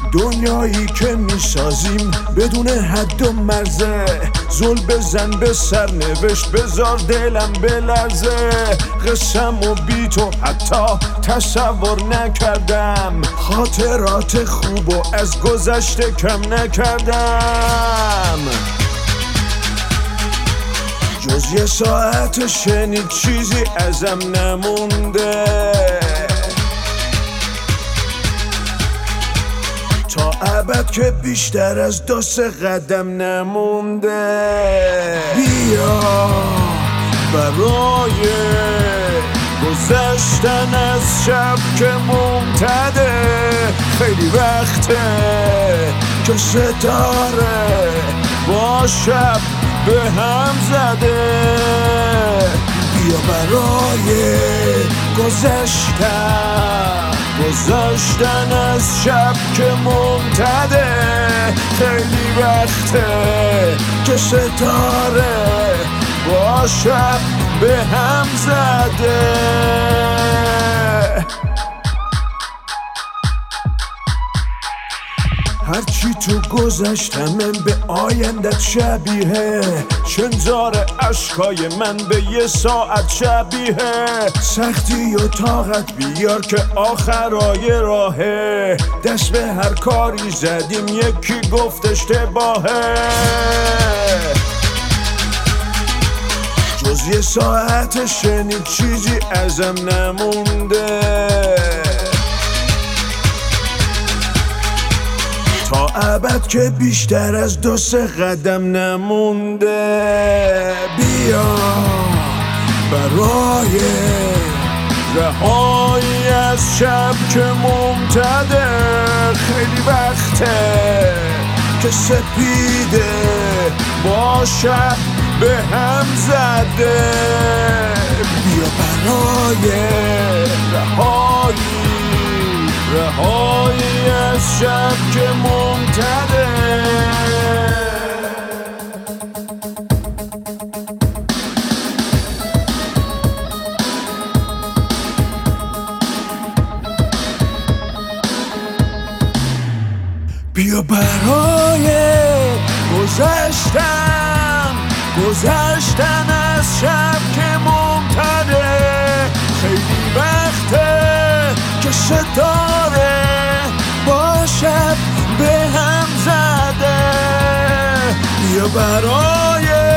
دنیایی که میسازیم بدون حد و مرزه، زل بزن به سرنوشت بذار دلم بلرزه. قسم و بی تو حتی تصور نکردم، خاطرات خوب و از گذشته کم نکردم. جز یه ساعت شنید چیزی ازم نمونده، تا ابد که بیشتر از 2 قدم نمونده. بیا برای گذشتن از شب که ممتده، خیلی وقته که ستاره با شب به هم زده. بیا برای گذشتن از شب که ممتده، خیلی وقته که ستاره با شب به هم زده. هرچی تو گذشتمم به آیندت شبیه، شنزار عشقای من به یه ساعت شبیه. سختی و طاقت بیار که آخرای راهه، دست به هر کاری زدیم یکی گفت اشتباهه. جز یه ساعت شنید چیزی ازم نمونده، تا ابد که بیشتر از 2 قدم نمونده. بیا برای رهایی از شب که ممتده، خیلی وقته که سپیده با شب به هم زده. بیا برای رهایی از شب که ممتده. بیا برای گذشتن از شب که ممتده، خیلی وقته که ستاره با شب به هم زده. بیا برای